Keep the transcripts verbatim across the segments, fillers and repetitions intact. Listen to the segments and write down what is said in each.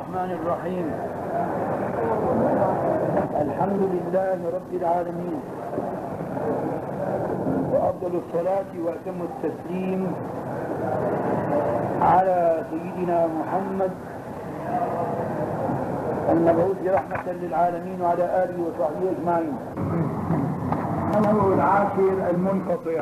الرحمن الرحيم. الحمد لله رب العالمين، وأفضل الصلاة وأتم التسليم على سيدنا محمد المبعوث رحمة للعالمين وعلى آله وصحبه أجمعين. النوع العاشر المنقطع.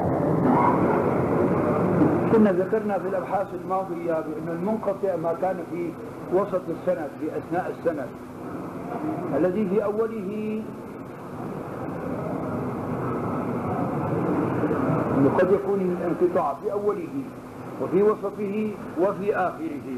كنا ذكرنا في الأبحاث الماضية بأن المنقطع ما كان في وسط السند، في أثناء السند، الذي في أوله قد يكون الانقطاع في أوله وفي وسطه وفي آخره،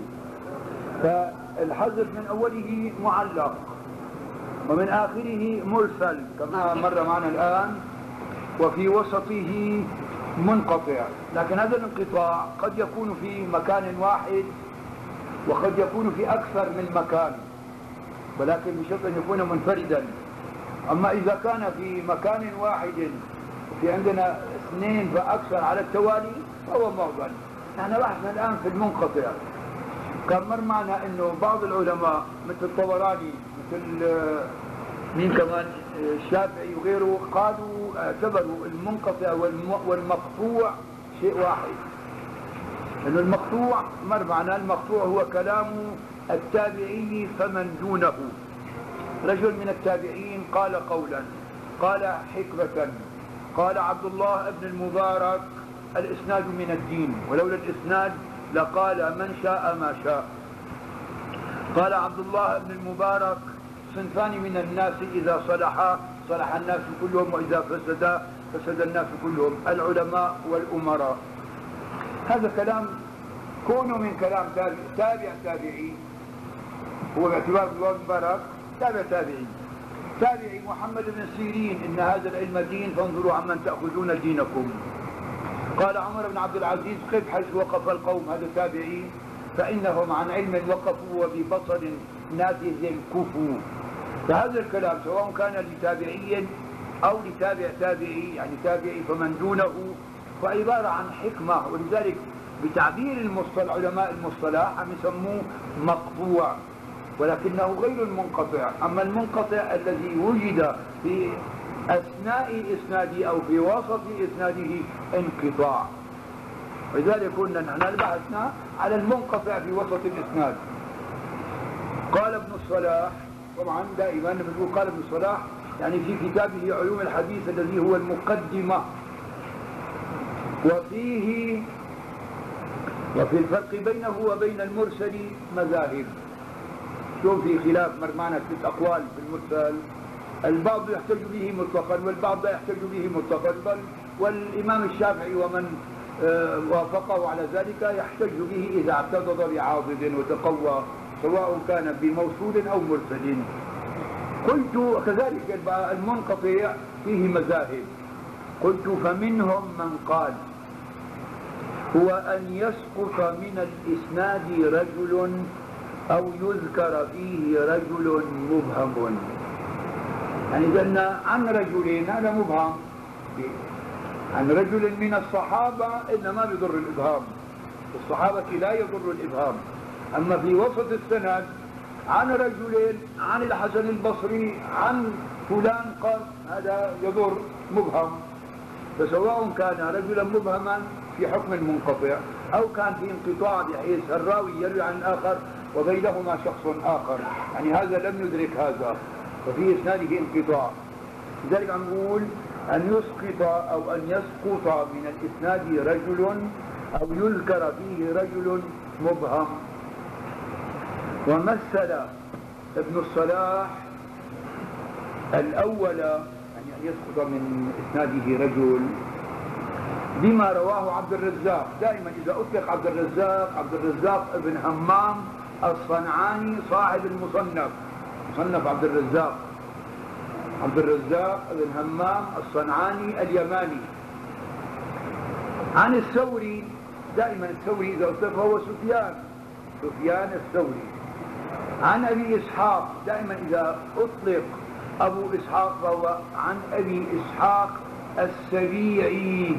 فالحذف من أوله معلق ومن آخره مرسل كما مر معنا الآن، وفي وسطه منقطع. لكن هذا الانقطاع قد يكون في مكان واحد وقد يكون في أكثر من مكان، ولكن بشرط أن يكون منفردا. أما إذا كان في مكان واحد في عندنا اثنين فأكثر على التوالي فهو معضل. نحن بحثنا الآن في المنقطع. كان مر معنا أنه بعض العلماء مثل الطبراني مثل مين كمان الشافعي وغيره قالوا اعتبروا المنقطع والمقطوع شيء واحد، لأن المقطوع مر معنا المقطوع هو كلام التابعي فمن دونه. رجل من التابعين قال قولا، قال حكمة، قال عبد الله بن المبارك الإسناد من الدين، ولولا الإسناد لقال من شاء ما شاء. قال عبد الله بن المبارك صنفان من الناس إذا صلحا صلح الناس كلهم، وإذا فسدا فسد الناس كلهم، العلماء والأمراء. هذا كلام كونه من كلام تابع تابع تابعي، هو باعتبار عبد الله بن المبارك تابع تابعي. تابعي محمد بن سيرين إن هذا العلم دين فانظروا عمن تأخذون دينكم. قال عمر بن عبد العزيز قف حيث وقف القوم، هذا تابعي، فإنهم عن علم وقفوا وببصر نافذ كفوا. فهذا الكلام سواء كان لتابعي أو لتابع تابعي، يعني تابعي فمن دونه، فعبارة عن حكمة. ولذلك بتعبير المصطلح علماء المصطلح عم يسموه مقطوع، ولكنه غير المنقطع. أما المنقطع الذي وجد في أثناء إسناده أو في وسط إسناده انقطاع. ولذلك كنا نحن بحثنا على المنقطع في وسط الإسناد. قال ابن الصلاح، طبعا دائما بنقول قال ابن الصلاح يعني في كتابه علوم الحديث الذي هو المقدمة، وفيه وفي الفرق بينه وبين المرسل مذاهب. شوف في خلاف مر معنا ست أقوال في المرسل، البعض يحتج به مطلقا والبعض لا يحتج به مطلقا، بل والإمام الشافعي ومن آه وافقه على ذلك يحتج به إذا اعتضد بعاضد وتقوى، سواء كان بموصول أو مرسل. قلت كذلك المنقطع فيه مذاهب. قلت فمنهم من قال هو أن يسقط من الإسناد رجل أو يذكر فيه رجل مبهم. يعني قلنا عن رجلين هذا مبهم، عن رجل من الصحابة إنما بيضر الإبهام، الصحابة لا يضر الإبهام. أما في وسط السند عن رجلين عن الحسن البصري عن فلان قال هذا يضر مبهم. فسواء كان رجلا مبهما في حكم منقطع أو كان في انقطاع بحيث الراوي يروي عن آخر وبينهما شخص آخر، يعني هذا لم يدرك هذا وفي إسناده انقطاع. لذلك عم نقول أن يسقط أو أن يسقط من الإسناد رجل أو يذكر فيه رجل مبهم. ومثل ابن الصلاح الأول يعني أن يسقط من إسناده رجل بما رواه عبد الرزاق. دائما إذا أطلق عبد الرزاق، عبد الرزاق ابن همام الصنعاني صاحب المصنف، مصنف عبد الرزاق، عبد الرزاق ابن همام الصنعاني اليماني. عن الثوري، دائما الثوري إذا أطلق هو سفيان، سفيان الثوري. عن أبي إسحاق، دائما إذا أطلق أبو إسحاق فهو عن أبي إسحاق السبيعي.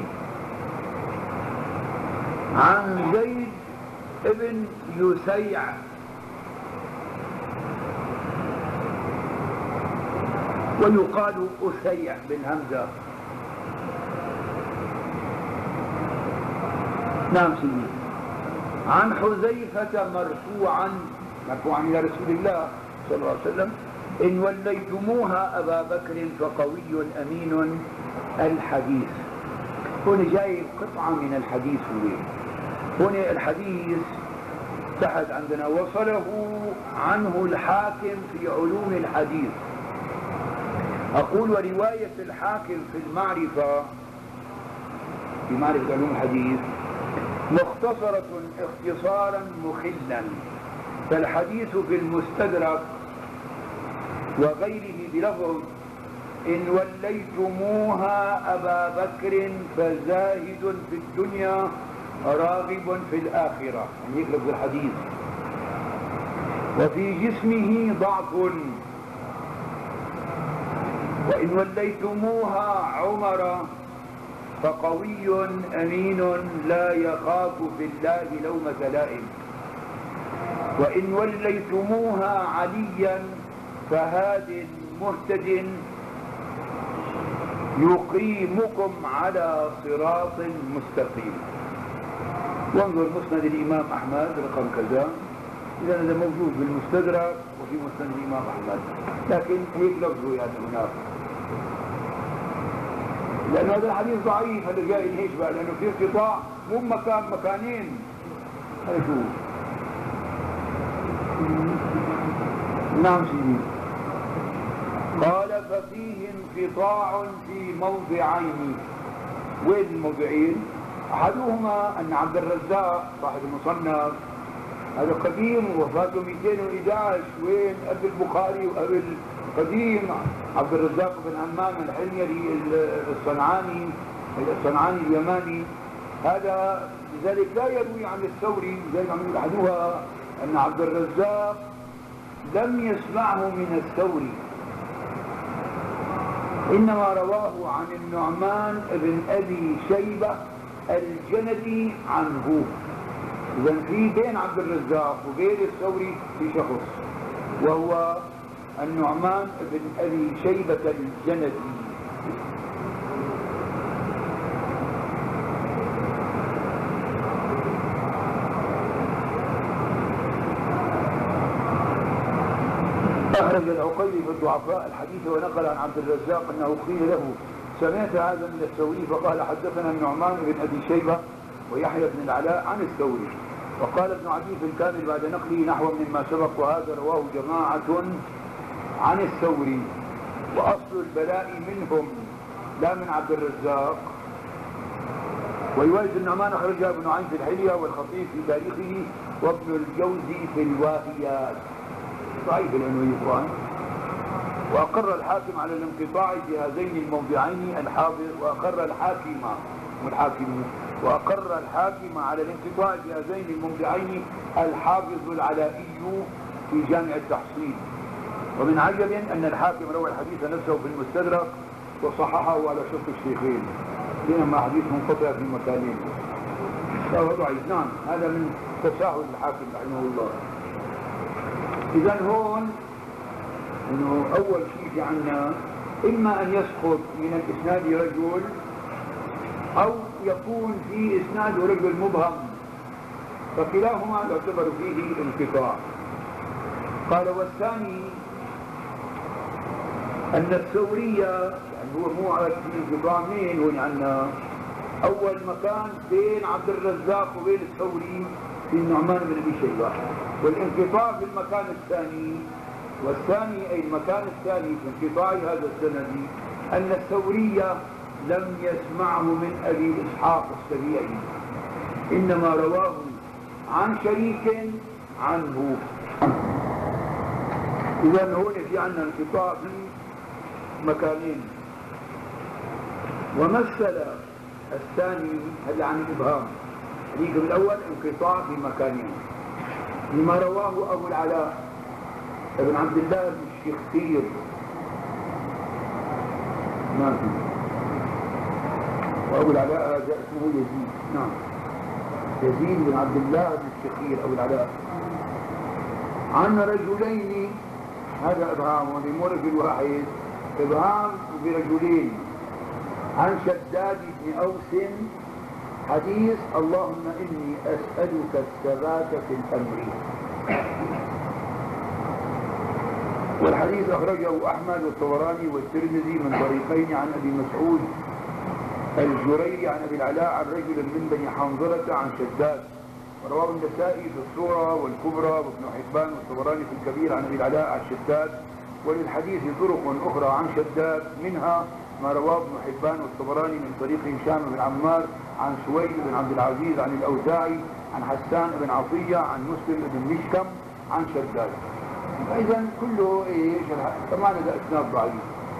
عن زيد ابن يسيع، ويقال أسيع بالهمزة. نعم سيدي. عن حذيفة مرفوعا مرفوعا إلى رسول الله صلى الله عليه وسلم: إن وليتموها أبا بكر فقوي أمين. الحديث هنا جاي قطعة من الحديث. هنا الحديث تحت عندنا: وصله عنه الحاكم في علوم الحديث. أقول: ورواية الحاكم في المعرفة في معرفة علوم الحديث مختصرة اختصارا مخلا، فالحديث في المستدرك وغيره بلفظ: إن وليتموها أبا بكر فزاهد في الدنيا راغب في الآخرة، يعني يقلب الحديث. وفي جسمه ضعف: وإن وليتموها عمر فقوي أمين لا يخاف في الله لومة لائم. وإن وليتموها عليا فهاد مهتد يقيمكم على صراط مستقيم. وانظر مسند الإمام أحمد رقم كذا، إذا هذا موجود بالمستدرك وفي مسند الإمام أحمد، لكن هيك لفظه يعني هناك، لأن هذا الحديث ضعيف. هذا جاي ليش بقى؟ لأنه في انقطاع، مو مكان مكانين. هذا شو؟ نعم سيدي. قال: ففيه انقطاع في موضعين. وين الموضعين؟ أحدهما أن عبد الرزاق صاحب المصنف هذا قديم وفاته مئتين وإحدى عشر، وين؟ قبل البخاري وقبل قديم عبد الرزاق بن همام الحميري الصنعاني الصنعاني اليماني. هذا لذلك لا يروي عن الثوري. لذلك عم يقول أحدها أن عبد الرزاق لم يسمعه من الثوري، إنما رواه عن النعمان بن أبي شيبة الجندي عنه. إذن في بين عبد الرزاق وبين الثوري في شخص، وهو النعمان بن أبي شيبة الجندي. أخرج العقيلي في الضعفاء الحديث ونقل عن عبد الرزاق أنه قيل له: سمعت هذا من الثوري؟ فقال: حدثنا النعمان بن أبي شيبة ويحيى بن العلاء عن الثوري. وقال ابن عدي في الكامل بعد نقله نحو مما سبق: وهذا رواه جماعة عن الثوري، وأصل البلاء منهم لا من عبد الرزاق. ورواية النعمان أخرجها ابن عين في الحلية والخطيب في تاريخه وابن الجوزي في الواهيات. ضعيف العنوي إخوان. وأقر الحاكم على الانقطاع في هذين الموضعين الحافظ وأقر الحاكم والحاكم وأقر الحاكم على الانقطاع في هذين الموضعين الحافظ العلائي في جامع التحصيل. ومن عجب أن الحاكم روى الحديث نفسه في المستدرك وصححه على شرط الشيخين، بينما حديث منقطع في مكانين. فهو ضعيف. نعم، هذا من تساهل الحاكم رحمه الله. إذن هون إنه أول شيء في عنا إما أن يسقط من الإسناد رجل، أو يكون في إسناد رجل مبهم، فكلاهما يعتبر فيه انقطاع. قال: والثاني أن الثورية يعني هو مو على انقطاع. مين هون عنا؟ أول مكان بين عبد الرزاق وبين الثوري في النعمان بن أبي شيبة، والانقطاع في المكان الثاني. والثاني أي المكان الثاني في انقطاع هذا السند أن الثورية لم يسمعه من أبي إسحاق السبيعي، إنما رواه عن شريك عنه. إذن هون في عنا انقطاع في مكانين. ومثل الثاني هذا عن الإبهام، الحديث الأول انقطاع في مكانين لما رواه أبو العلاء ابن عبد الله بن الشخير. ما في. وأبو العلاء هذا اسمه يزيد. نعم، يزيد بن عبد الله بن الشخير أبو العلاء عن رجلين. هذا إبهام، ولمو رجل واحد إبهام برجلين عن شداد بن أوس حديث اللهم إني أسألك الثبات في الأمر. والحديث أخرجه أحمد والطبراني والترمذي من طريقين عن أبي مسعود الجريري عن أبي العلاء عن رجل من بني حنظلة عن شداد، ورواه النسائي في الصورة والكبرى وابن حبان والطبراني في الكبير عن أبي العلاء عن شداد. وللحديث طرق أخرى عن شداد، منها ما رواه ابن حبان والطبراني من طريق هشام بن عمار عن سويد بن عبد العزيز عن الأوزاعي عن حسان بن عطية عن مسلم بن مشكم عن شداد. فإذا كله ايش؟ طبعا هذا اسناد ضعيف.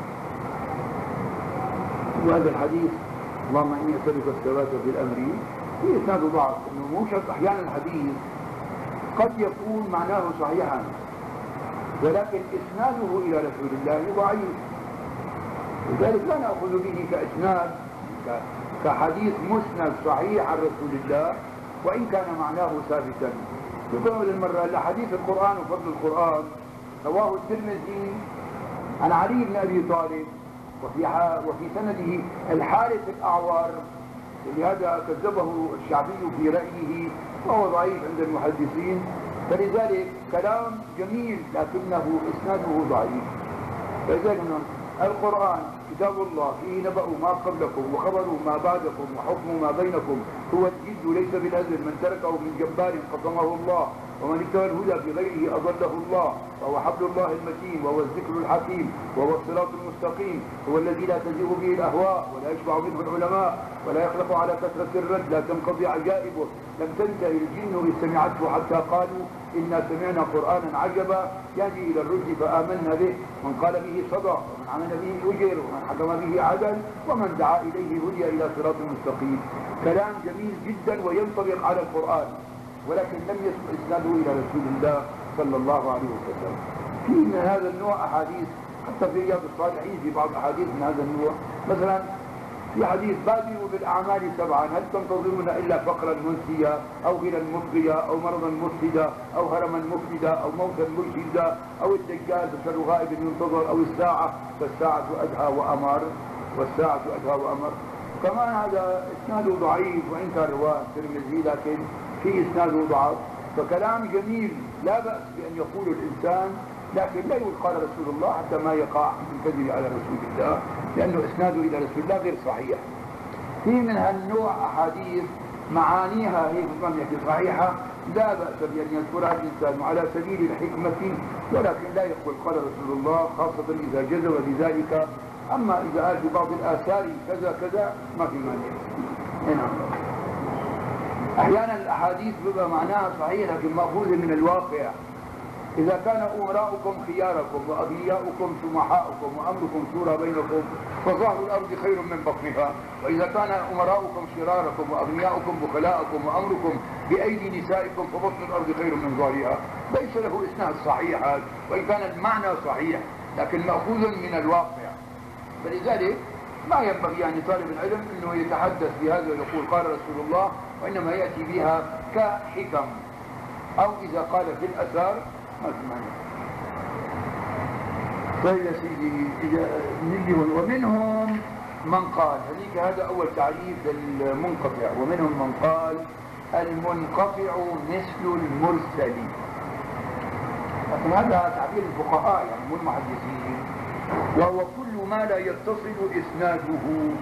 وهذا الحديث اللهم اني اسالك الثبات في الامر في اسناد ضعف، انه مو شرط. احيانا الحديث قد يكون معناه صحيحا ولكن اسناده الى رسول الله ضعيف، لذلك لا ناخذ به كاسناد كحديث مسند صحيح عن رسول الله وان كان معناه ثابتا. يقول المرة لحديث القرآن وفضل القرآن رواه الترمذي عن علي بن أبي طالب وفي وفي سنده الحارث الأعور، لهذا كذبه الشعبي في رأيه وهو ضعيف عند المحدثين، فلذلك كلام جميل لكنه إسناده ضعيف. فلذلك القرآن كتاب الله فيه نبأ ما قبلكم وخبر ما بعدكم وحكم ما بينكم، هو الجد ليس بالهزل، من تركه من جبار قسمه الله، ومن اتبع الهدى بغيره أضله الله، وهو حبل الله المتين وهو الذكر الحكيم وهو الصراط المستقيم، هو الذي لا تزيغ به الأهواء ولا يشبع منه العلماء ولا يخلق على كثرة الرد، لا تنقضي عجائبه، لم تنتهي الجن إذ سمعته حتى قالوا إنا سمعنا قرآنا عجبا يهدي إلى الرشد فآمنا به، من قال به صدق ومن عمل به أجر ومن حكم به عدل ومن دعا إليه هدي إلى صراط مستقيم. كلام جميل جدا وينطبق على القرآن، ولكن لم يصل إسناده إلى رسول الله صلى الله عليه وسلم. في من هذا النوع أحاديث حتى في رياض الصالحين في بعض أحاديث من هذا النوع، مثلا في حديث بادروا بالأعمال سبعا هل تنتظرون إلا فقرا منسيا أو غنى مبقيا أو مرضا مفسدا أو هرما مفسدا أو موتا مرشدا أو الدجال فشر غائب ينتظر أو الساعة فالساعة أدهى وأمر والساعة أدهى وأمر. كمان هذا إسناده ضعيف وإن كان رواه الترمذي لكن في إسناده ضعف، فكلام جميل لا بأس بأن يقول الإنسان، لكن لا يقول قال رسول الله حتى ما يقع الكذب على رسول الله، لأنه إسناده إلى رسول الله غير صحيح. في من هالنوع أحاديث معانيها هي صحيحة لا بأس بأن يذكرها الإنسان على سبيل الحكمة، ولكن لا يقول قال رسول الله، خاصة إذا جزم بذلك. أما إذا قال في بعض الآثار كذا كذا ما في مانع. هنا أحيانا الأحاديث بيبقى معناها صحيح لكن مأخوذ من الواقع. إذا كان أمراؤكم خياركم وأغنياؤكم سمحاؤكم وأمركم شورى بينكم فظهر الأرض خير من بطنها، وإذا كان أمراؤكم شراركم وأغنياؤكم بخلاءكم وأمركم بأيدي نسائكم فبطن الأرض خير من ظهرها. ليس له إسناد صحيح هذا، وإن كان المعنى صحيح لكن مأخوذ من الواقع. فلذلك ما ينبغي يعني طالب العلم أنه يتحدث بهذا ويقول قال رسول الله، وإنما يأتي بها كحكم، أو إذا قال في الأثار ما في معنى. طيب يا سيدي، ومنهم من قال هذيك هذا أول تعريف للمنقطع، ومنهم من قال المنقطع مثل المرسل، لكن هذا تعبير الفقهاء يعني مو المحدثين، وهو كل ما لا يتصل إسناده.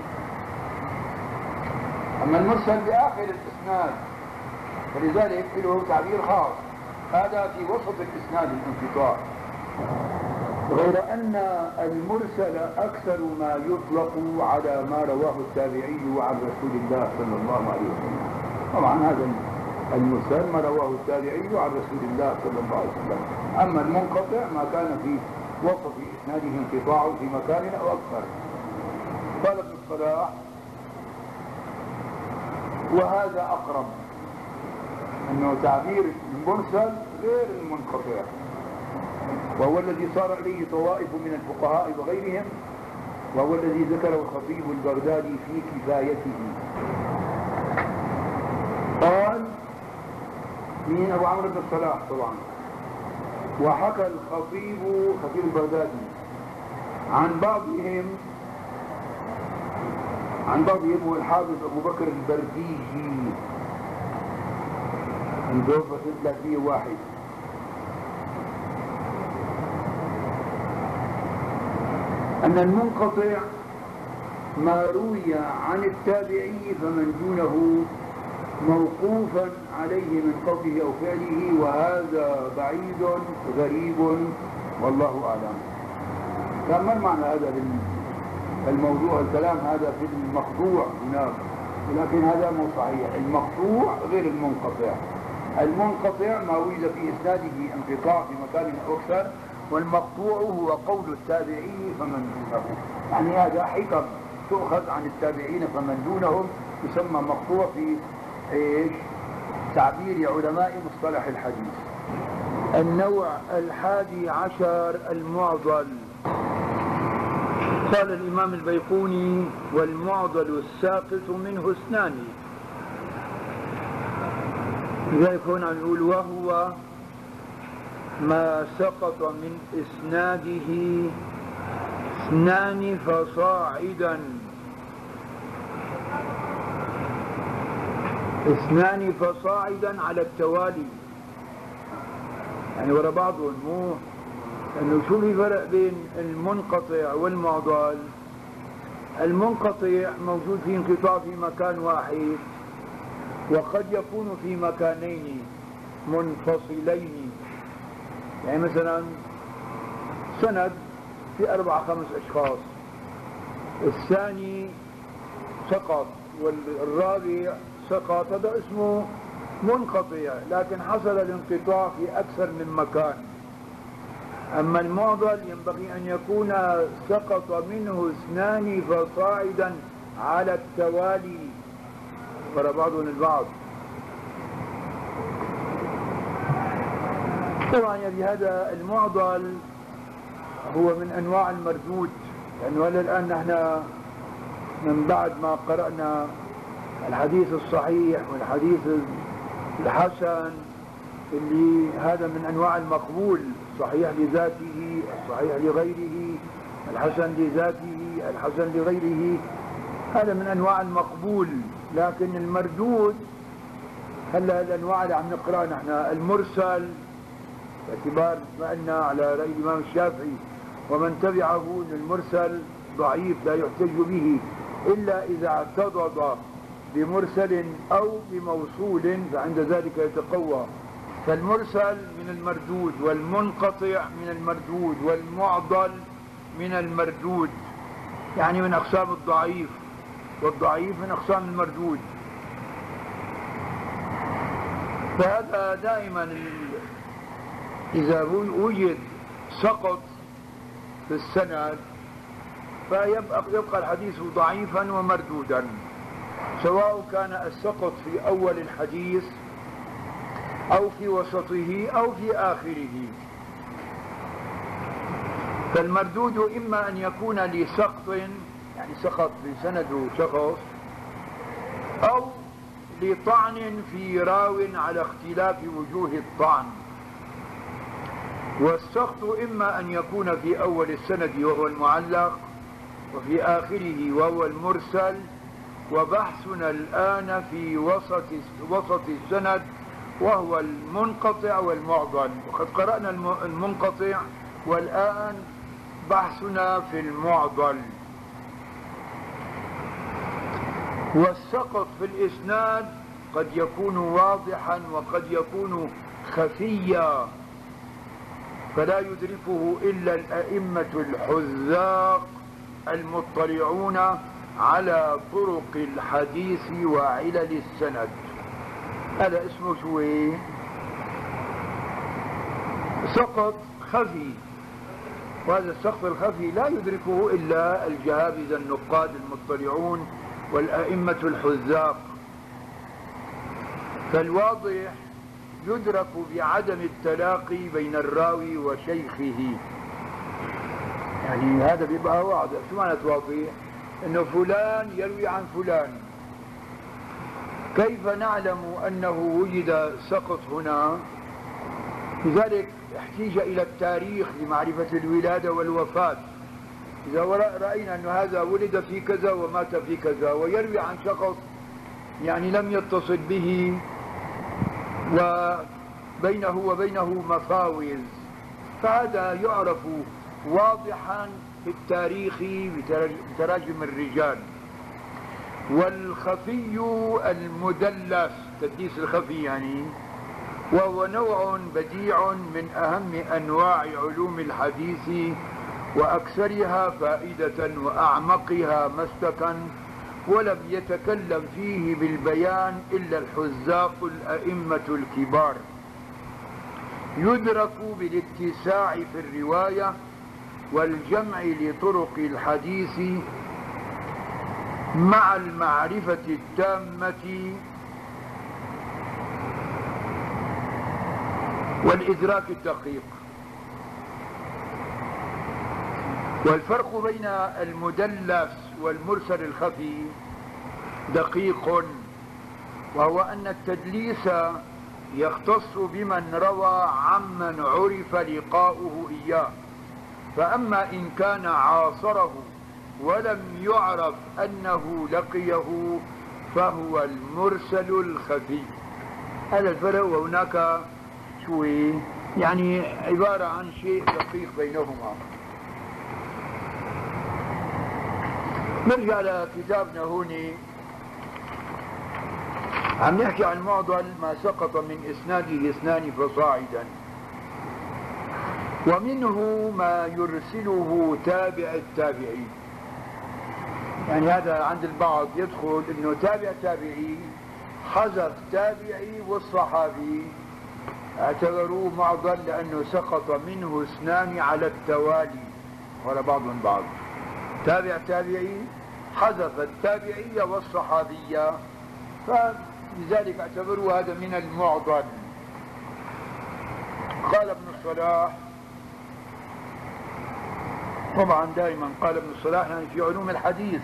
أما المرسل بآخر الإسناد فلذلك له تعبير خاص، هذا في وسط الإسناد الانقطاع، غير أن المرسل أكثر ما يطلق على ما رواه التابعي عن رسول الله صلى الله عليه وسلم. طبعا هذا المرسل ما رواه التابعي عن رسول الله صلى الله عليه وسلم. أما المنقطع ما كان في وسط إسناده انقطاع في مكان أو أكثر. قال ابن الصلاح وهذا أقرب، أنه تعبير المرسل غير المنقطع، وهو الذي صار إليه طوائف من الفقهاء وغيرهم، وهو الذي ذكره الخطيب البغدادي في كفايته. قال من أبو عمرو بن الصلاح طبعا، وحكى الخطيب خطيب البغدادي عن بعضهم عن بعضهم هو الحافظ أبو بكر البرديجي متوفى سنة ثلاثمئة وواحد. أن المنقطع ما روي عن التابعي فمن دونه موقوفا عليه من قوله أو فعله، وهذا بعيد غريب والله أعلم. كان ما معنى هذا الموضوع؟ الكلام هذا في المقطوع هناك، ولكن هذا مو صحيح. المقطوع غير المنقطع. المنقطع ما وجد في إسناده انقطاع في مكان أكثر، والمقطوع هو قول التابعي فمن دونه. يعني هذا حكم تؤخذ عن التابعين فمن دونهم، يسمى مقطوع في ايش؟ تعبير علماء مصطلح الحديث. النوع الحادي عشر المعضل. قال الإمام البيقوني: والمعضل الساقط منه اثنان. لذلك هنا نقول: وهو ما سقط من إسناده اثنان فصاعدا. اثنان فصاعدا على التوالي، يعني وراء بعضهم، مو انه شو في فرق بين المنقطع والمعضل؟ المنقطع موجود في انقطاع في مكان واحد، وقد يكون في مكانين منفصلين. يعني مثلا سند في أربع خمس أشخاص، الثاني سقط والرابع سقط، هذا اسمه منقطع، لكن حصل الانقطاع في أكثر من مكان. أما المعضل ينبغي أن يكون سقط منه اثنان فصاعدا على التوالي وراء بعضهم البعض. طبعا يعني هذا المعضل هو من أنواع المردود، لأنه يعني الآن نحن من بعد ما قرأنا الحديث الصحيح والحديث الحسن، اللي هذا من أنواع المقبول، الصحيح لذاته، الصحيح لغيره، الحسن لذاته، الحسن لغيره، هذا من أنواع المقبول. لكن المردود هلا الأنواع اللي عم نقرأ نحن المرسل، باعتبار ما قلنا على رأي الإمام الشافعي ومن تبعه أن المرسل ضعيف لا يحتج به إلا إذا اعتضد بمرسل أو بموصول، فعند ذلك يتقوى. فالمرسل من المردود، والمنقطع من المردود، والمعضل من المردود، يعني من أقسام الضعيف، والضعيف من أقسام المردود. فهذا دائما إذا وجد سقط في السند فيبقى يبقى الحديث ضعيفا ومردودا، سواء كان السقط في أول الحديث أو في وسطه أو في آخره. فالمردود إما أن يكون لسقط، يعني سقط بسند شخص، أو لطعن في راو على اختلاف وجوه الطعن. والسقط إما أن يكون في أول السند وهو المعلق، وفي آخره وهو المرسل، وبحثنا الآن في وسط وسط السند وهو المنقطع والمعضل. وقد قرأنا المنقطع، والآن بحثنا في المعضل. والسقط في الإسناد قد يكون واضحا وقد يكون خفيا، فلا يدركه إلا الأئمة الحذاق المطلعون على طرق الحديث وعلل السند. هذا اسمه شوي سقط خفي، وهذا السقط الخفي لا يدركه إلا الجهابذة النقاد المطلعون والأئمة الحذاق. فالواضح يدرك بعدم التلاقي بين الراوي وشيخه، يعني هذا بيبقى واضح. شو معنى واضح؟ انه فلان يروي عن فلان. كيف نعلم انه وجد سقط هنا؟ لذلك احتيج الى التاريخ لمعرفة الولادة والوفاة، إذا رأينا أن هذا ولد في كذا ومات في كذا، ويروي عن شخص يعني لم يتصل به وبينه وبينه مفاوز، فهذا يعرف واضحا في التاريخ بتراجم الرجال. والخفي المدلس، تدليس الخفي يعني، وهو نوع بديع من أهم أنواع علوم الحديث وأكثرها فائدة وأعمقها مسلكا، ولم يتكلم فيه بالبيان إلا الحذاق الأئمة الكبار. يدرك بالاتساع في الرواية والجمع لطرق الحديث مع المعرفة التامة والإدراك الدقيق. والفرق بين المدلس والمرسل الخفي دقيق، وهو أن التدليس يختص بمن روى عمن عرف لقاؤه إياه، فأما إن كان عاصره ولم يعرف أنه لقيه فهو المرسل الخفي. هذا الفرق، وهناك شوي يعني عبارة عن شيء دقيق بينهما. نرجع لكتابنا هوني، عم نحكي عن معضل ما سقط من إسناده اثنان فصاعدا، ومنه ما يرسله تابع التابعي. يعني هذا عند البعض يدخل انه تابع تابعي حذف تابعي والصحابي، اعتبروه معضل لانه سقط منه اثنان على التوالي ولا بعض من بعض. تابع تابعي حذف التابعية والصحابية، فلذلك اعتبروا هذا من المعضل. قال ابن الصلاح، طبعا دائما قال ابن الصلاح يعني في علوم الحديث،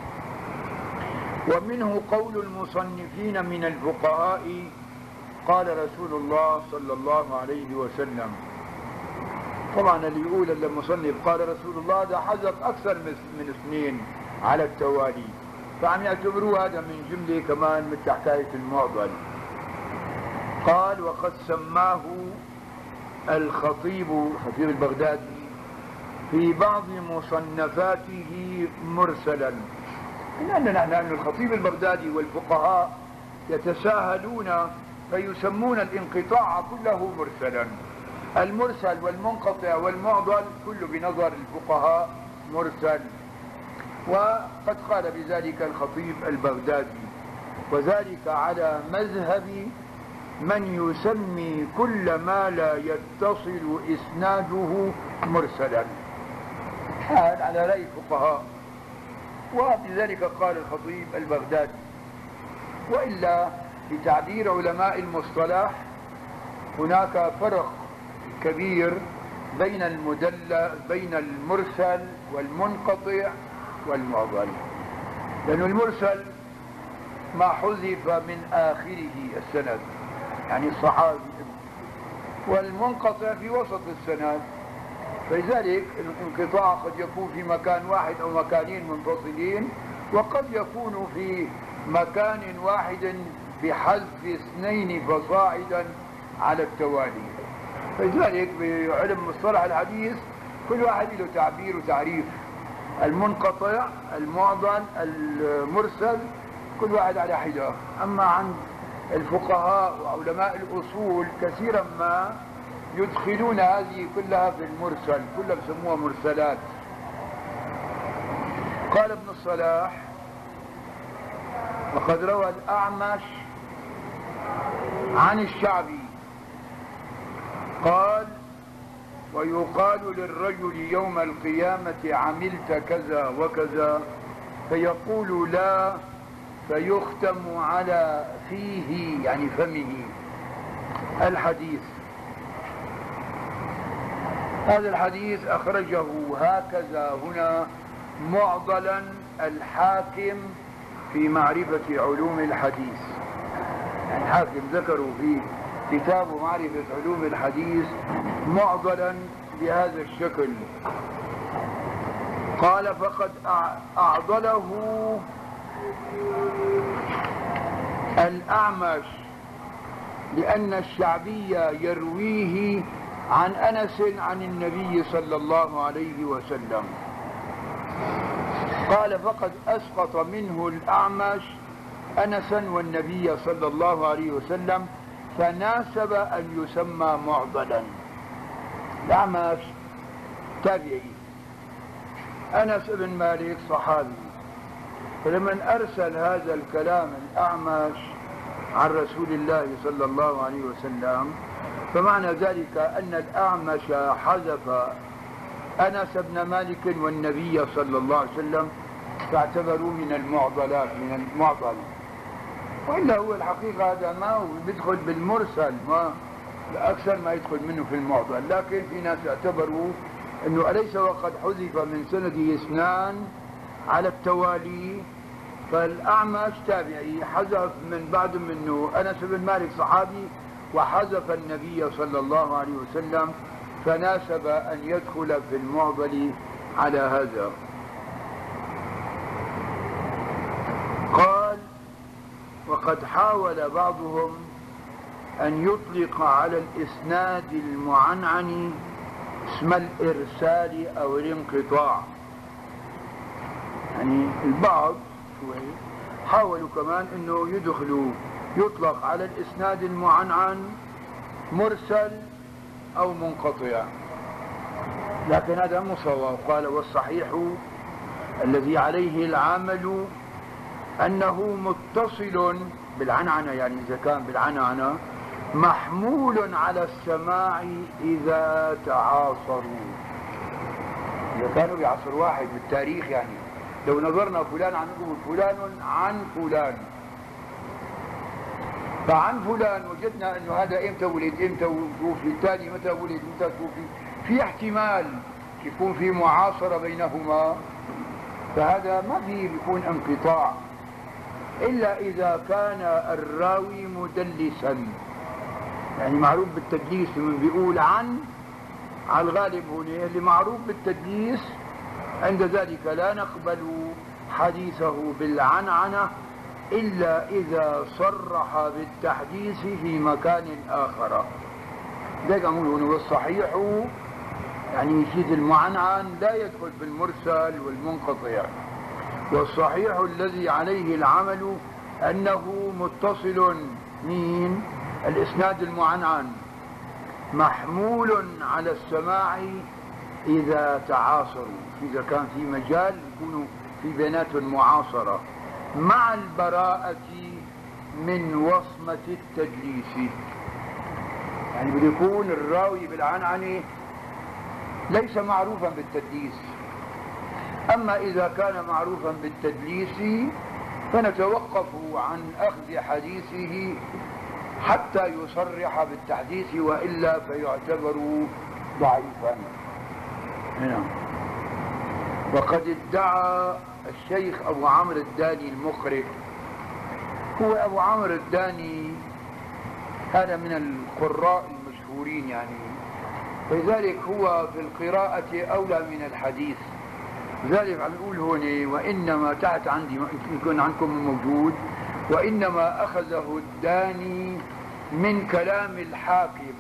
ومنه قول المصنفين من الفقهاء قال رسول الله صلى الله عليه وسلم. طبعا اللي يقول المصنف قال رسول الله ده حذف اكثر من اثنين على التوالي، فعم يعتبروه هذا من جمله كمان مثل حكايه المعضل. قال وقد سماه الخطيب خطيب البغدادي في بعض مصنفاته مرسلا. لأن نحن أن الخطيب البغدادي والفقهاء يتساهلون فيسمون الانقطاع كله مرسلا. المرسل والمنقطع والمعضل كل بنظر الفقهاء مرسل، وقد قال بذلك الخطيب البغدادي، وذلك على مذهب من يسمي كل ما لا يتصل إسناده مرسلا، حال على رأي الفقهاء، وبذلك قال الخطيب البغدادي. وإلا بتعبير علماء المصطلح هناك فرق كبير بين المدلل بين المرسل والمنقطع والمعضل، لأن المرسل ما حذف من آخره السند يعني الصحابي، والمنقطع في وسط السند، فلذلك الانقطاع قد يكون في مكان واحد أو مكانين منفصلين، وقد يكون في مكان واحد بحذف اثنين فصاعدا على التوالي. فلذلك بعلم مصطلح الحديث كل واحد له تعبير وتعريف، المنقطع المعضل المرسل كل واحد على حدة. أما عند الفقهاء وعلماء الأصول كثيرا ما يدخلون هذه كلها في المرسل، كلها بسموها مرسلات. قال ابن الصلاح وقد روى الأعمش عن الشعبي قال ويقال للرجل يوم القيامة عملت كذا وكذا فيقول لا، فيختم على فيه يعني فمه الحديث. هذا الحديث أخرجه هكذا هنا معضلا الحاكم في معرفة علوم الحديث. يعني الحاكم ذكروا في كتاب معرفة علوم الحديث معضلا بهذا الشكل. قال فقد أعضله الأعمش لأن الشعبي يرويه عن أنس عن النبي صلى الله عليه وسلم. قال فقد أسقط منه الأعمش أنسا والنبي صلى الله عليه وسلم فناسب أن يسمى معضلا. الأعمش تابعي، أنس بن مالك صحابي، فلمن أرسل هذا الكلام الأعمش عن رسول الله صلى الله عليه وسلم فمعنى ذلك أن الأعمش حذف أنس بن مالك والنبي صلى الله عليه وسلم فاعتبروا من المعضلات من المعضل، وإلا هو الحقيقة هذا ما هو بيدخل بالمرسل، ما أكثر ما يدخل منه في المعضل، لكن في ناس اعتبروا أنه أليس وقد حذف من سنده اثنان على التوالي، فالأعمش تابعي حذف من بعد منه أنس بن مالك صحابي وحذف النبي صلى الله عليه وسلم فناسب أن يدخل في المعضل على هذا. قال وقد حاول بعضهم أن يطلق على الإسناد المعنعن اسم الإرسال أو الانقطاع، يعني البعض حاولوا كمان أنه يدخلوا يطلق على الإسناد المعنعن مرسل أو منقطع، لكن هذا مو صواب. قال والصحيح الذي عليه العمل أنه متصل بالعنعنة، يعني إذا كان بالعنعنة محمول على السماع إذا تعاصروا، إذا كانوا بعصر واحد بالتاريخ، يعني لو نظرنا فلان عن فلان عن فلان فعن فلان وجدنا انه هذا امتى ولد امتى توفي، الثاني متى ولد متى توفي، في احتمال يكون في معاصرة بينهما، فهذا ما فيه يكون انقطاع الا اذا كان الراوي مدلسا، يعني معروف بالتدليس، من بيقول عن على الغالب هنا اللي معروف بالتدليس، عند ذلك لا نقبل حديثه بالعنعنة إلا إذا صرح بالتحديث في مكان آخر. ذلك أقول هنا والصحيح يعني يفيد المعنعن لا يدخل بالمرسل والمنقطع، والصحيح الذي عليه العمل أنه متصل من الإسناد المعنعن محمول على السماع إذا تعاصروا، إذا كان في مجال يكونوا في بينات معاصرة مع البراءة من وصمة التدليس، يعني بده يكون الراوي بالعنعنة ليس معروفا بالتدليس. أما إذا كان معروفا بالتدليس فنتوقف عن أخذ حديثه حتى يصرح بالتحديث، وإلا فيعتبر ضعيفا. هنا وقد ادعى الشيخ أبو عمرو الداني المقرئ، هو أبو عمرو الداني هذا من القراء المشهورين، يعني لذلك هو في القراءة أولى من الحديث. لذلك عم يقول هون وإنما تحت عندي يكون عندكم موجود، وإنما أخذه الداني من كلام الحاكم،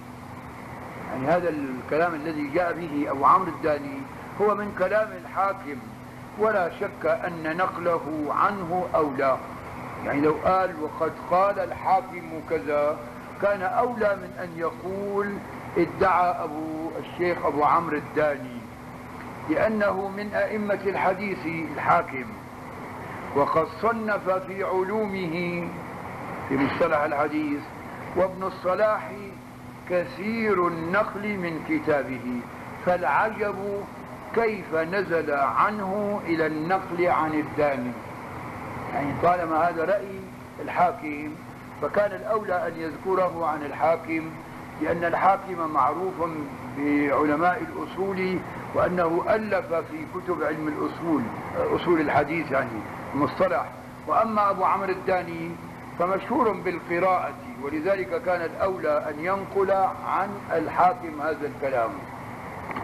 يعني هذا الكلام الذي جاء به أبو عمرو الداني هو من كلام الحاكم، ولا شك أن نقله عنه أولى، يعني لو قال وقد قال الحاكم كذا كان أولى من أن يقول ادعى أبو الشيخ أبو عمرو الداني، لأنه من أئمة الحديث الحاكم، وقد صنف في علومه في مصطلح الحديث، وابن الصلاح كثير النقل من كتابه، فالعجب كيف نزل عنه إلى النقل عن الداني، يعني طالما هذا رأي الحاكم فكان الأولى أن يذكره عن الحاكم، لأن الحاكم معروف بعلماء الأصول وأنه ألف في كتب علم الأصول أصول الحديث يعني مصطلح. وأما أبو عمرو الداني فمشهور بالقراءة، ولذلك كان الأولى أن ينقل عن الحاكم هذا الكلام.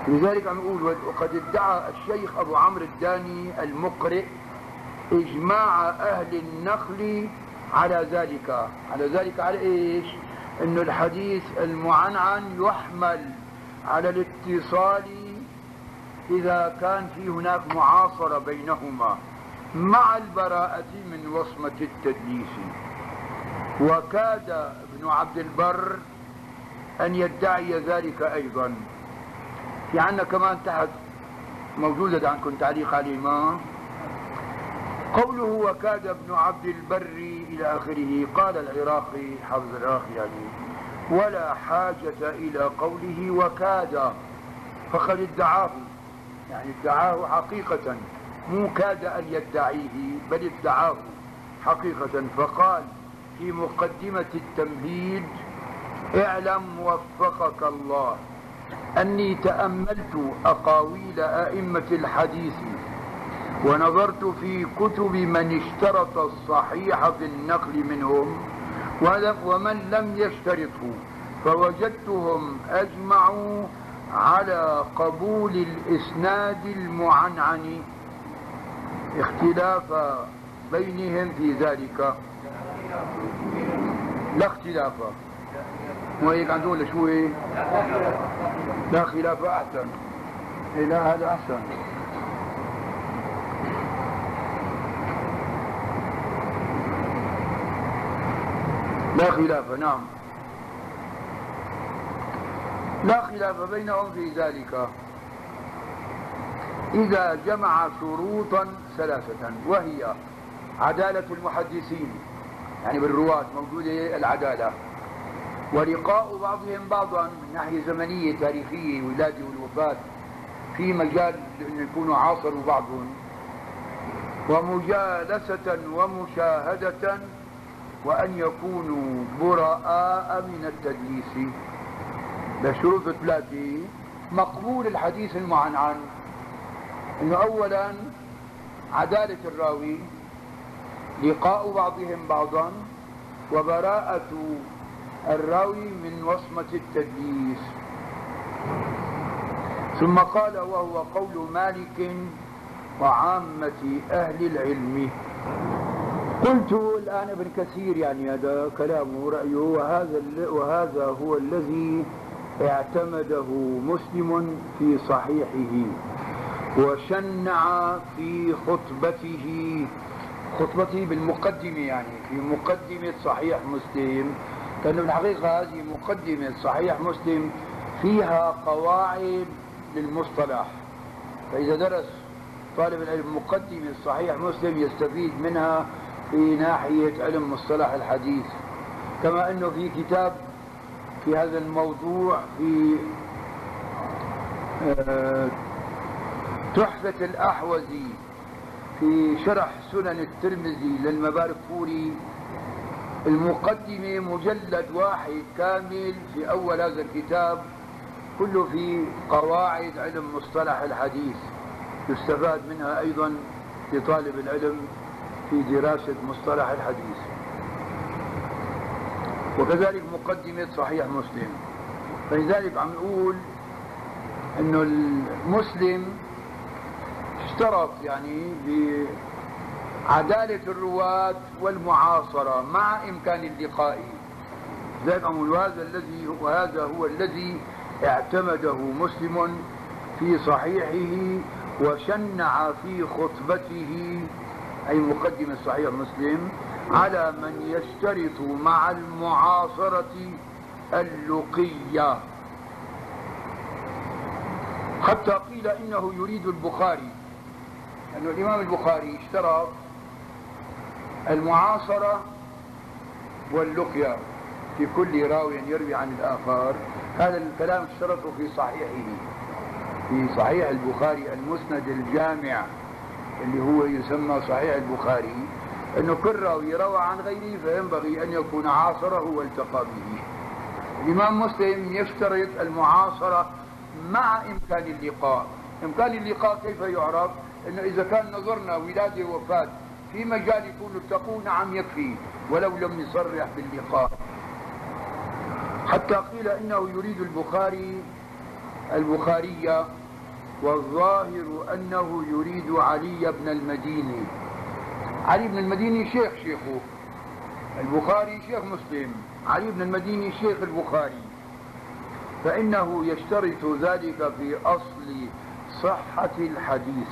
لذلك عم يقول وقد ادعى الشيخ أبو عمرو الداني المقرئ إجماع أهل النقل على ذلك. على ذلك على إيش؟ إنه الحديث المعنعن يحمل على الاتصال إذا كان في هناك معاصرة بينهما مع البراءة من وصمة التدليس. وكاد ابن عبد البر أن يدعي ذلك أيضا. في عندنا كمان تحت موجودة عندكم تعليق عليه ما قوله وكاد ابن عبد البر إلى آخره. قال العراقي حافظ العراقي يعني ولا حاجة إلى قوله وكاد فقد ادعاه، يعني ادعاه حقيقة، مو كاد أن يدعيه بل ادعاه حقيقة. فقال في مقدمة التمهيد اعلم وفقك الله أني تأملت أقاويل أئمة الحديث ونظرت في كتب من اشترط الصحيح في النقل منهم ومن لم يشترطه، فوجدتهم أجمعوا على قبول الإسناد المعنعن، اختلاف بينهم في ذلك. لا اختلاف، وهيك عم تقول شو هي؟ لا خلاف أحسن. إيه لا هذا أحسن. لا خلاف، نعم لا خلاف بينهم في ذلك إذا جمع شروطا ثلاثة، وهي عدالة المحدثين، يعني بالرواة موجودة العدالة، ولقاء بعضهم بعضا من ناحية زمنية تاريخية ولادة والوفاة في مجال أن يكونوا عاصروا بعضهم، ومجالسة ومشاهدة، وأن يكونوا براء من التدليس. بشروط ثلاثة. مقبول الحديث المعنعن، إنه أولا عدالة الراوي، لقاء بعضهم بعضا، وبراءة الراوي من وصمة التدليس. ثم قال وهو قول مالك وعامة أهل العلم. قلت الآن ابن كثير يعني هذا كلامه ورأيه، وهذا وهذا هو الذي اعتمده مسلم في صحيحه وشنع في خطبته خطبته بالمقدمة، يعني في مقدمة صحيح مسلم، لأنه بالحقيقة هذه مقدمة صحيح مسلم فيها قواعد للمصطلح، فإذا درس طالب العلم مقدمة صحيح مسلم يستفيد منها في ناحية علم مصطلح الحديث. كما أنه في كتاب في هذا الموضوع في تحفة الأحوذي في شرح سنن الترمذي للمباركفوري، المقدمة مجلد واحد كامل في أول هذا الكتاب كله في قواعد علم مصطلح الحديث، يستفاد منها أيضا لطالب العلم في دراسة مصطلح الحديث. وكذلك مقدمة صحيح مسلم. فلذلك عم نقول انه المسلم اشترط يعني بعدالة الرواة والمعاصرة مع امكان اللقاء. لذلك عم نقول وهذا الذي وهذا هو الذي اعتمده مسلم في صحيحه وشنع في خطبته، أي مقدمة صحيح مسلم، على من يشترط مع المعاصرة اللقية، حتى قيل إنه يريد البخاري، لأن يعني الإمام البخاري اشترط المعاصرة واللقية في كل راوي يروي عن الآخر. هذا الكلام اشترطه في صحيحه، في صحيح البخاري المسند الجامع اللي هو يسمى صحيح البخاري، انه كل راوي روى عن غيره فينبغي ان يكون عاصره والتقى به. الامام مسلم يشترط المعاصرة مع امكان اللقاء. امكان اللقاء كيف يعرف؟ انه اذا كان نظرنا ولادة وفاة في مجال يكون التقوا نعم يكفي ولو لم يصرح باللقاء. حتى قيل انه يريد البخاري البخاري والظاهر أنه يريد علي بن المديني. علي بن المديني شيخ شيخه البخاري، شيخ مسلم. علي بن المديني شيخ البخاري، فإنه يشترط ذلك في أصل صحة الحديث.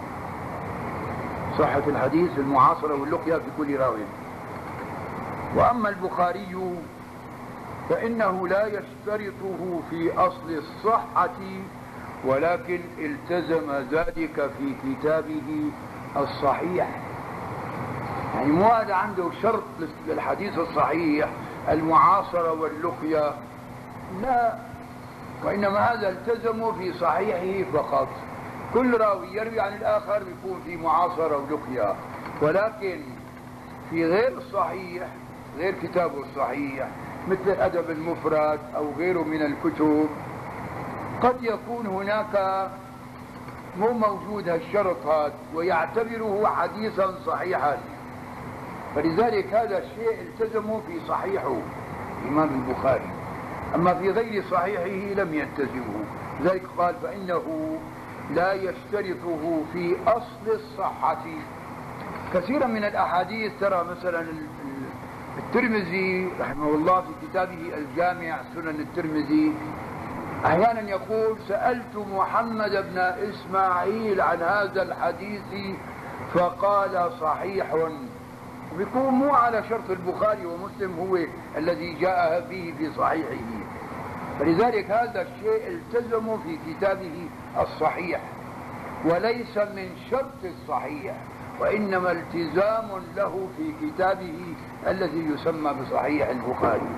صحة الحديث المعاصرة واللقيا في كل راوي. وأما البخاري فإنه لا يشترطه في أصل الصحة، ولكن التزم ذلك في كتابه الصحيح. يعني مو هذا عنده شرط للحديث الصحيح المعاصرة واللقيا، لا، وإنما هذا التزموا في صحيحه فقط. كل راوي يروي عن الآخر يكون في معاصرة ولقيا، ولكن في غير الصحيح، غير كتابه الصحيح مثل الأدب المفرد أو غيره من الكتب، قد يكون هناك مو موجود هالشرط هذا ويعتبره حديثا صحيحا، فلذلك هذا الشيء التزموا في صحيحه الإمام البخاري. أما في غير صحيحه لم يلتزمه، ذلك قال فإنه لا يشترطه في أصل الصحة. كثيرا من الأحاديث ترى مثلا الترمذي رحمه الله في كتابه الجامع سنن الترمذي أحيانا يقول سألت محمد بن إسماعيل عن هذا الحديث فقال صحيح، بيكون مو على شرط البخاري ومسلم هو الذي جاء به في صحيحه، فلذلك هذا الشيء التزموا في كتابه الصحيح وليس من شرط الصحيح، وإنما التزام له في كتابه الذي يسمى بصحيح البخاري.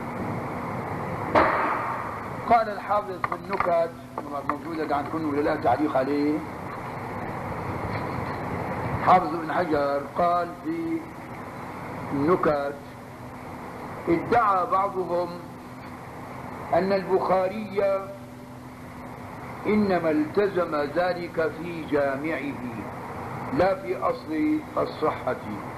قال الحافظ في النكت، موجودة عندكم ولا لا تعليق عليه؟ حافظ ابن حجر قال في النكت ادعى بعضهم أن البخاري إنما التزم ذلك في جامعه لا في أصل الصحة،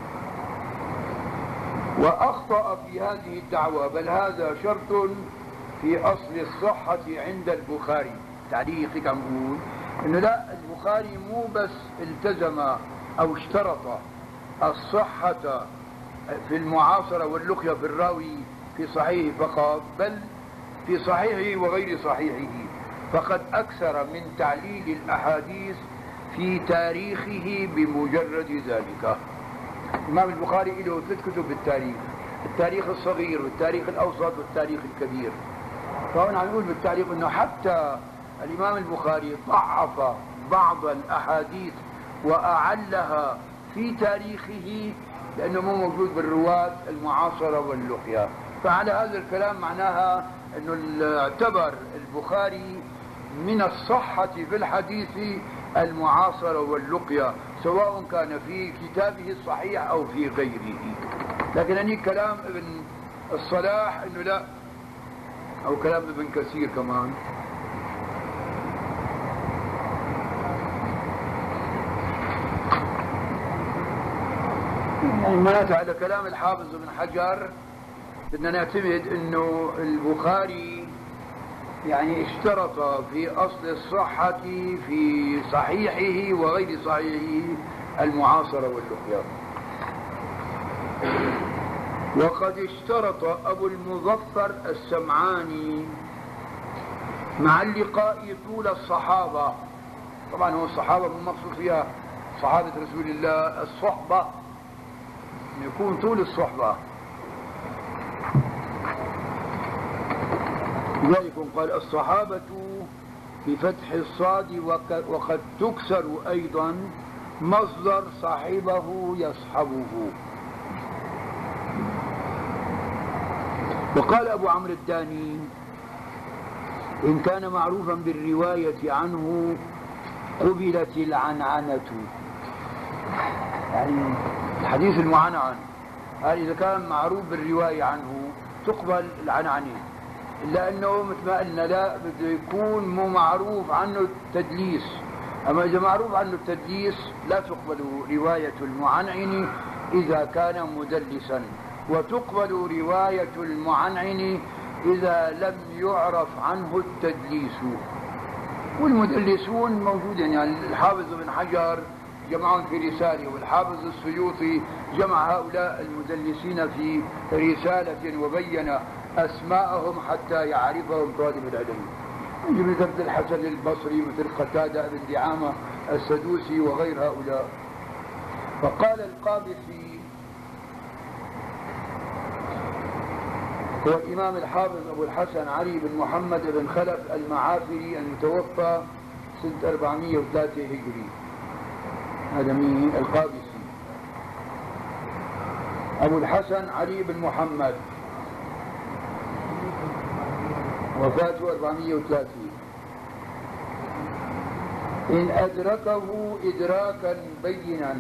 وأخطأ في هذه الدعوة، بل هذا شرط في أصل الصحة عند البخاري. تعليقك عم بقول إنه لا، البخاري مو بس التزم أو اشترط الصحة في المعاصرة واللقيا في الراوي في صحيحه فقط، بل في صحيحه وغير صحيحه، فقد أكثر من تعليل الأحاديث في تاريخه بمجرد ذلك. الإمام البخاري له ثلاث كتب بالتاريخ: التاريخ الصغير والتاريخ الأوسط والتاريخ الكبير. فهنا عم نقول بالتاريخ أنه حتى الإمام البخاري ضعف بعض الأحاديث وأعلها في تاريخه لأنه مو موجود بالرواة المعاصرة واللقيا. فعلى هذا الكلام معناها أنه اعتبر البخاري من الصحة في الحديث المعاصرة واللقيا، سواء كان في كتابه الصحيح أو في غيره. لكن أني كلام ابن الصلاح أنه لا، أو كلام ابن كثير كمان. يعني معناتها على كلام الحافظ ابن حجر بدنا نعتمد انه البخاري يعني اشترط في اصل الصحة في صحيحه وغير صحيحه المعاصرة واللقيا. وقد اشترط ابو المظفر السمعاني مع اللقاء طول الصحابة. طبعا هو الصحابة المقصود فيها صحابة رسول الله، الصحبة يكون طول الصحبة. لذلك قال الصحابة بفتح الصاد وقد تكسر أيضا مصدر صاحبه يصحبه. وقال أبو عمرو الداني إن كان معروفا بالرواية عنه قبلت العنعنة، يعني الحديث المعنعن قال إذا كان معروف بالرواية عنه تقبل العنعنة، إلا أنه مثل ما قلنا لا، بده يكون مو معروف عنه التدليس. أما إذا معروف عنه التدليس لا تقبل رواية المعنعن إذا كان مدلسا، وتقبل رواية المعنعن إذا لم يعرف عنه التدليس. والمدلسون موجودين، يعني الحافظ بن حجر جمعهم في رسالة، والحافظ السيوطي جمع هؤلاء المدلسين في رسالة وبين أسماءهم حتى يعرفهم طالب العلم. مثل الحسن البصري، مثل قتادة بن دعامة السدوسي وغير هؤلاء. فقال القابسي هو الإمام الحافظ أبو الحسن علي بن محمد بن خلف المعافري المتوفى سنة أربعمائة وثلاثة هجري. هذا مين؟ القابسي. أبو الحسن علي بن محمد وفاته أربعمائة وثلاثة. إن أدركه إدراكا بينا،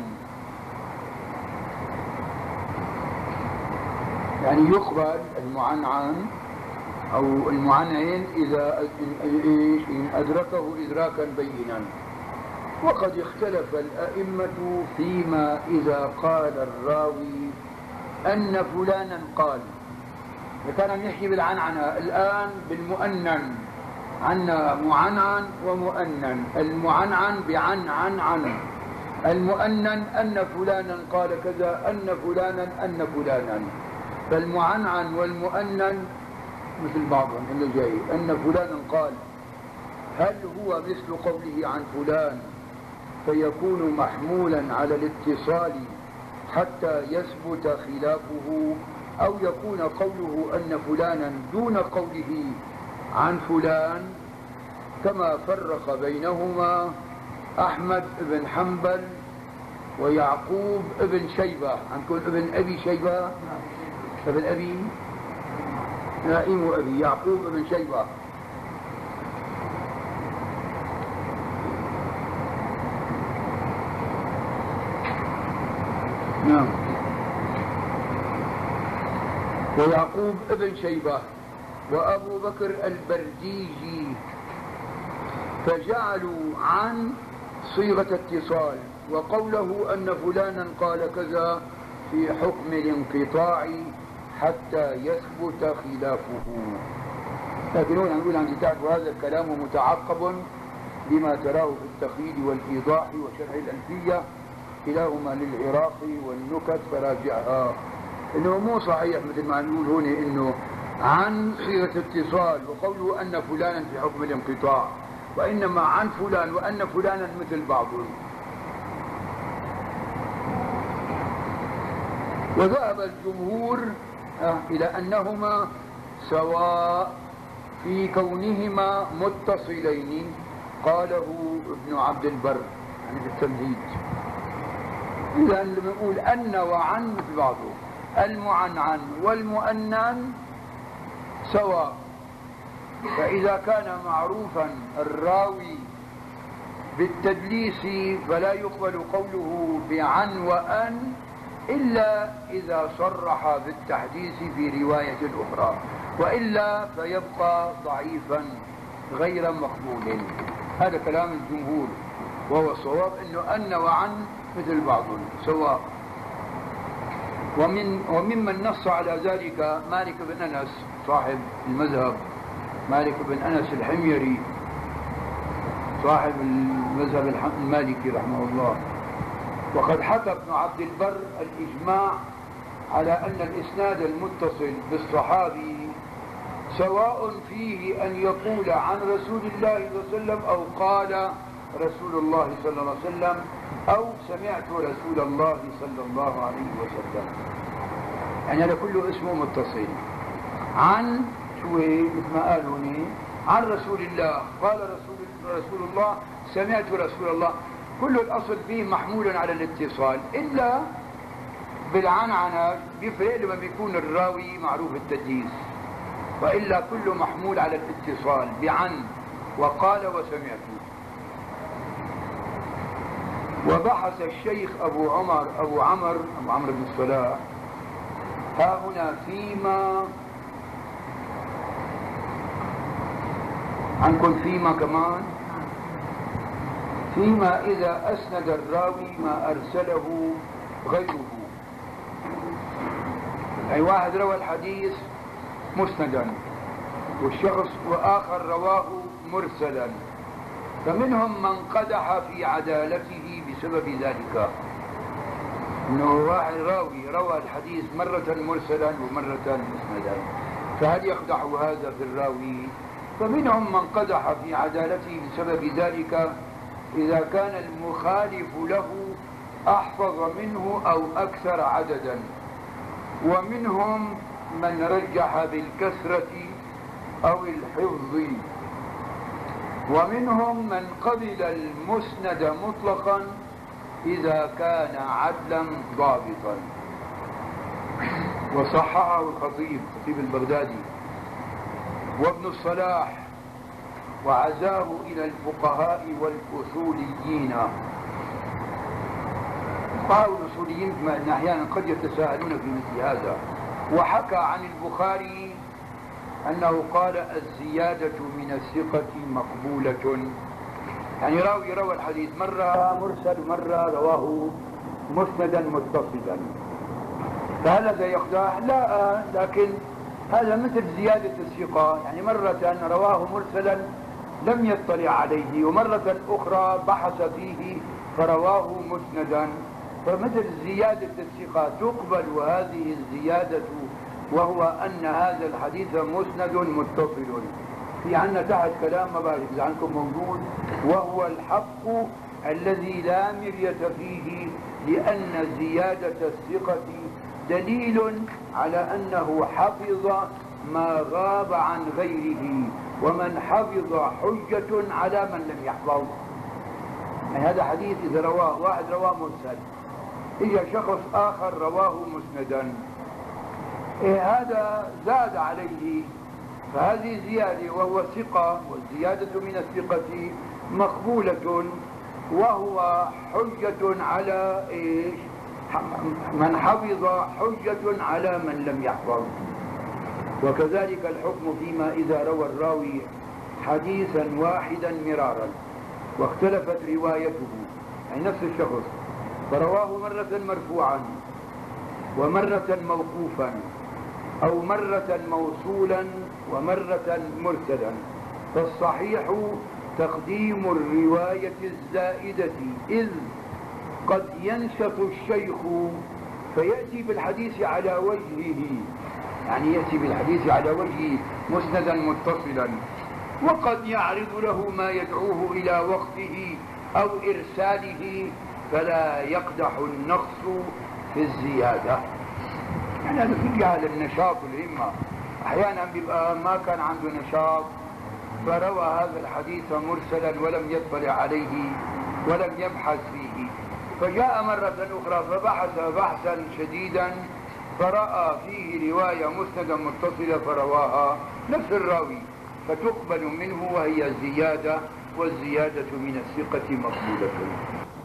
يعني يقبل المعنعن أو المعنعن إذا إن أدركه إدراكا بينا. وقد اختلف الأئمة فيما إذا قال الراوي أن فلانا قال. كان نحكي بالعنعنة، الآن بالمؤنن، عنا معنعن ومؤنن. المعنعن بعن عن عن، المؤنن أن فلانا قال كذا، أن فلانا أن فلانا. فالمعنعن والمؤنن مثل بعضهم اللي جاي. أن فلانا قال، هل هو مثل قوله عن فلان فيكون محمولا على الاتصال حتى يثبت خلافه، أو يكون قوله أن فلانا دون قوله عن فلان، كما فرق بينهما أحمد بن حنبل ويعقوب بن شيبة. عندكم ابن أبي شيبة؟ ابن أبي نائم أبي يعقوب بن شيبة. نعم، ويعقوب بن شيبة وأبو بكر البرديجي، فجعلوا عن صيغة اتصال، وقوله أن فلانا قال كذا في حكم الانقطاع حتى يثبت خلافه. لكن هنا نقول عن تعرف هذا الكلام متعقب بما تراه في التقييد والإيضاح وشرح الألفية، كلاهما للعراقي والنكت فراجعها. إنه مو صحيح مثل ما نقول هنا إنه عن صيغة اتصال وقوله أن فلانا في حكم الانقطاع، وإنما عن فلان وأن فلانا مثل بعضهم. وذهب الجمهور إلى أنهما سواء في كونهما متصلين، قاله ابن عبد البر يعني في التمهيد. إذا لما نقول أن وعن مثل بعضه، المعنعن والمؤنن سواء. فإذا كان معروفا الراوي بالتدليس فلا يقبل قوله بعن وأن إلا إذا صرح بالتحديث في رواية أخرى، وإلا فيبقى ضعيفا غير مقبول. هذا كلام الجمهور، وهو الصواب أنه أن وعن مثل بعض سواء. ومن وممن نص على ذلك مالك بن أنس صاحب المذهب، مالك بن أنس الحميري صاحب المذهب المالكي رحمه الله. وقد حكى ابن عبد البر الإجماع على أن الإسناد المتصل بالصحابي سواء فيه أن يقول عن رسول الله صلى الله عليه وسلم أو قال رسول الله صلى الله عليه وسلم أو سمعت رسول الله صلى الله عليه وسلم. يعني هذا كله اسمه متصل. عن شو مثل ما قالوا هنا، عن رسول الله، قال رسول رسول الله، سمعت رسول الله، كل الأصل فيه محمول على الاتصال، إلا بالعنعنة بيفرق لما بيكون الراوي معروف التدليس، وإلا كله محمول على الاتصال بعن وقال وسمعت. وبحث الشيخ أبو عمر أبو عمر أبو عمرو بن الصلاح ها هنا فيما عندكم فيما كمان فيما إذا أسند الراوي ما أرسله غيره. أي واحد روى الحديث مسندا والشخص وآخر رواه مرسلا، فمنهم من قدح في عدالته بسبب ذلك، انه واحد راوي روى الحديث مرة مرسلا ومرة مسندا، فهل يقدح هذا في الراوي؟ فمنهم من قدح في عدالته بسبب ذلك إذا كان المخالف له أحفظ منه أو أكثر عددا، ومنهم من رجح بالكثرة أو الحفظ، ومنهم من قبل المسند مطلقا إذا كان عدلا ضابطا. وصححه الخطيب خطيب البغدادي وابن الصلاح، وعزاه إلى الفقهاء والأصوليين. الفقهاء والأصوليين أحيانا قد يتساءلون في مثل هذا. وحكى عن البخاري أنه قال الزيادة من الثقة مقبولة، يعني راوي روى الحديث مرة مرسل ومرة رواه مسندا متصلا، فهل هذا يقدح؟ لا، لكن هذا مثل زيادة الثقة، يعني مرة رواه مرسلا لم يطلع عليه، ومرة أخرى بحث فيه فرواه مسندا، فمثل زيادة الثقة تقبل وهذه الزيادة، وهو أن هذا الحديث مسند متصل. في عنا تحت كلام ما بعرف إذا عندكم موجود، وهو الحق الذي لا مرية فيه، لأن زيادة الثقة دليل على أنه حفظ ما غاب عن غيره، ومن حفظ حجة على من لم يحفظ. يعني هذا حديث إذا رواه واحد رواه مرسل، إجا شخص آخر رواه مسندا، إيه هذا زاد عليه، فهذه زيادة وهو ثقة، والزيادة من الثقة مقبولة، وهو حجة على إيش؟ من حفظ حجة على من لم يحفظ. وكذلك الحكم فيما إذا روى الراوي حديثا واحدا مرارا واختلفت روايته، يعني نفس الشخص فرواه مرة مرفوعا ومرة موقوفا أو مرة موصولا ومرة مرسلا، فالصحيح تقديم الرواية الزائدة، إذ قد ينشط الشيخ فيأتي بالحديث على وجهه، يعني يأتي بالحديث على وجهه مسندا متصلا، وقد يعرض له ما يدعوه إلى وقته أو إرساله، فلا يقدح النقص في الزيادة. يعني هذا في هذا النشاط والهمة، أحيانا بيبقى ما كان عنده نشاط فروى هذا الحديث مرسلا ولم يطلع عليه ولم يبحث فيه، فجاء مرة أخرى فبحث بحثا شديدا فرأى فيه رواية مسندا متصلة فرواها نفس الراوي، فتقبل منه وهي زيادة، والزيادة من الثقة مقبولة.